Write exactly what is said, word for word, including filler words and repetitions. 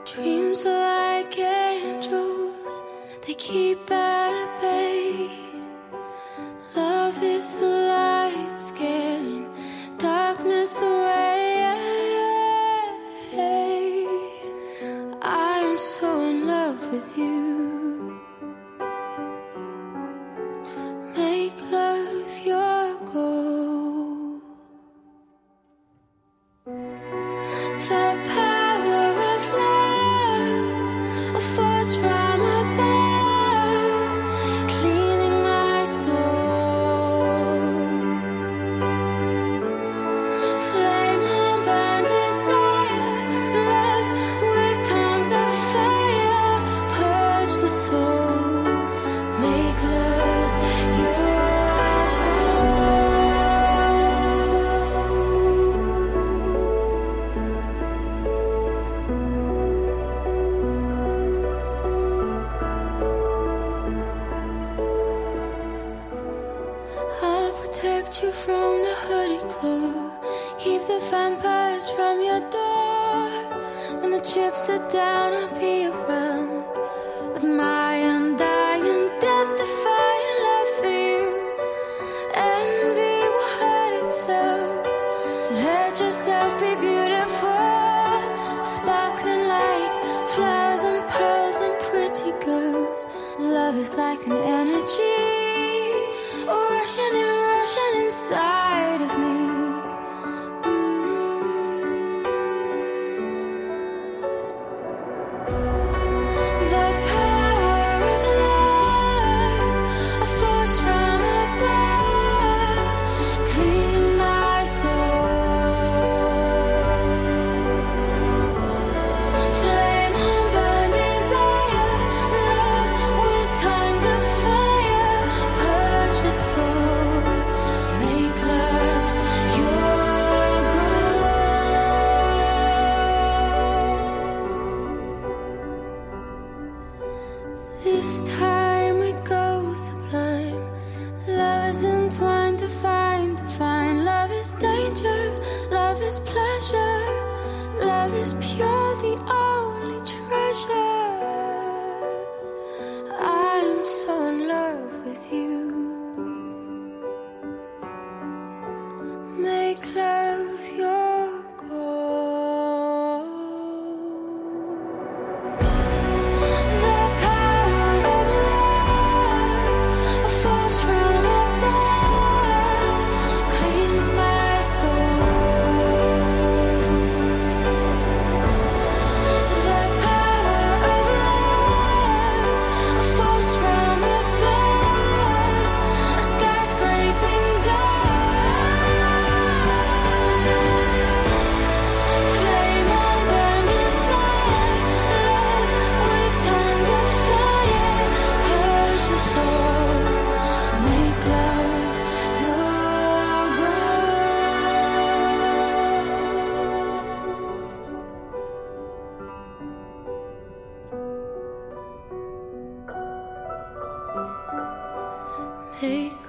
Dreams are like angels, they keep at bay. Love is the light scaring darkness away. I'm so in love with you. Make love your goal. The power of love, a force from above, cleaning my soul. Flame on burn desire, love with tongues of fire, purge the soul, make love your I'll protect you from the hooded claw, keep the vampires from your door. When the chips are down, I'll be around with my undying, death-defying love for you. Envy will hurt itself. Let yourself be beautiful, sparkling like flowers and pearls and pretty girls. Love is like an energy, rushing and rushing inside of me. Mm. The power of love, a force from above, cleaning my soul. Flame on burn desire, love with tongues of fire, purge the soul, make love your goal. This time we go sublime. Love is entwined to find, to find. Love is danger, love is pleasure. Love is pure, the only treasure. I'm so in love with you. Make love your goal. The power of love, a force from above, cleaning my soul. The power of love, a force from above, a skyscraping dawn. Flame on burn desire, love with tongues of fire, purge the soul, make love your goal. Make